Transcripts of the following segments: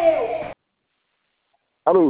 Alô?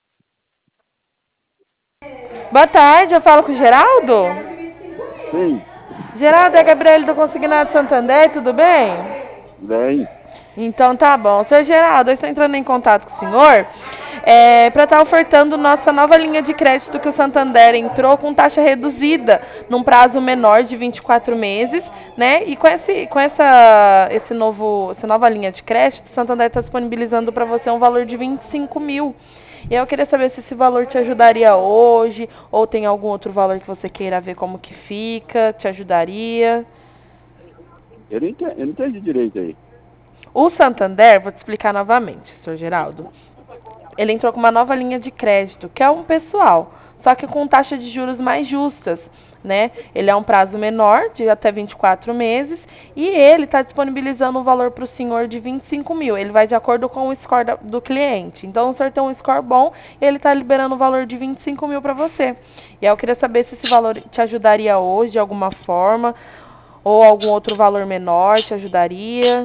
Boa tarde, eu falo com o Geraldo? Sim, Geraldo, é Gabriele do Consignado Santander, tudo bem? bem. Então tá bom. Seu Geraldo, eu estou entrando em contato com o senhor para estar ofertando nossa nova linha de crédito que o Santander entrou com taxa reduzida, num prazo menor de 24 meses, né? E essa nova linha de crédito, o Santander está disponibilizando para você um valor de 25 mil. E eu queria saber se esse valor te ajudaria hoje, ou tem algum outro valor que você queira ver como que fica, te ajudaria. Eu não entendi direito aí. O Santander, vou te explicar novamente, senhor Geraldo. Ele entrou com uma nova linha de crédito, que é um pessoal, só que com taxa de juros mais justas, né? Ele é um prazo menor, de até 24 meses, e ele está disponibilizando um valor para o senhor de 25 mil. Ele vai de acordo com o score do cliente. Então, o senhor tem um score bom, ele está liberando o valor de 25 mil para você. E aí eu queria saber se esse valor te ajudaria hoje de alguma forma, ou algum outro valor menor te ajudaria.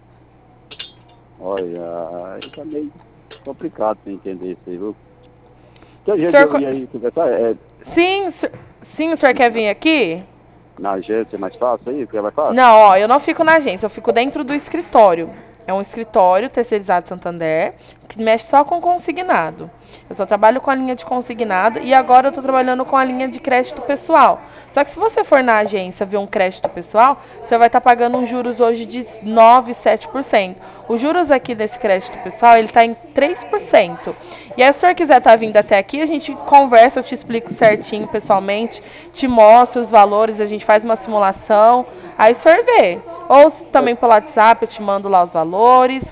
Olha, aí tá meio complicado pra entender isso aí, viu? Que O jeito de senhor... eu ir aí conversar? Sim, sim, o senhor quer vir aqui? Na agência é mais fácil aí? Que é mais fácil? Não, ó, eu não fico na agência, eu fico dentro do escritório. É um escritório terceirizado Santander, que mexe só com consignado. Eu só trabalho com a linha de consignado e agora eu estou trabalhando com a linha de crédito pessoal. Só que se você for na agência ver um crédito pessoal, você vai estar pagando uns juros hoje de 9, 7%. Os juros aqui desse crédito pessoal, ele está em 3%. E aí, se o senhor quiser estar vindo até aqui, a gente conversa, eu te explico certinho pessoalmente, te mostro os valores, a gente faz uma simulação, aí o senhor vê. Ou também pelo WhatsApp, eu te mando lá os valores.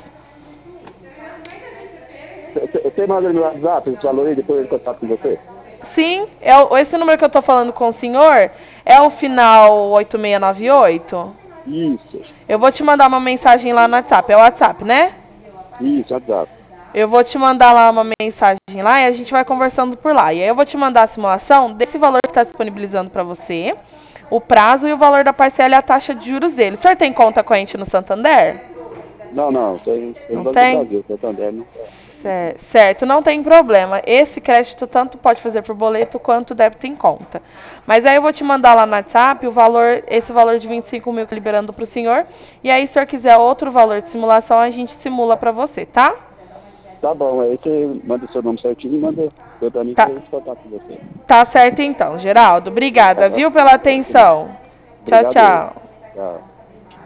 Você manda no meu WhatsApp esse valor aí, depois eu contato com você? Sim, esse número que eu estou falando com o senhor é o final 8698. Isso, Eu vou te mandar uma mensagem lá no WhatsApp. É o WhatsApp, né? WhatsApp. Eu vou te mandar lá uma mensagem lá e a gente vai conversando por lá. E aí eu vou te mandar a simulação desse valor que está disponibilizando para você, o prazo e o valor da parcela e a taxa de juros dele. O senhor tem conta com a gente no Santander? Não, tem Não Banco do tem? Brasil, Santander, né? Certo, não tem problema. Esse crédito tanto pode fazer por boleto quanto débito em conta. Mas aí eu vou te mandar lá no WhatsApp esse valor de 25 mil liberando para o senhor. E aí, se o senhor quiser outro valor de simulação, a gente simula para você, tá? Tá bom, aí você manda o seu nome certinho e manda pra mim que Tá, eu contato com você. tá certo então, Geraldo. Tá Obrigada, bom? viu, pela atenção. Tchau, Obrigado aí. tchau. Tchau.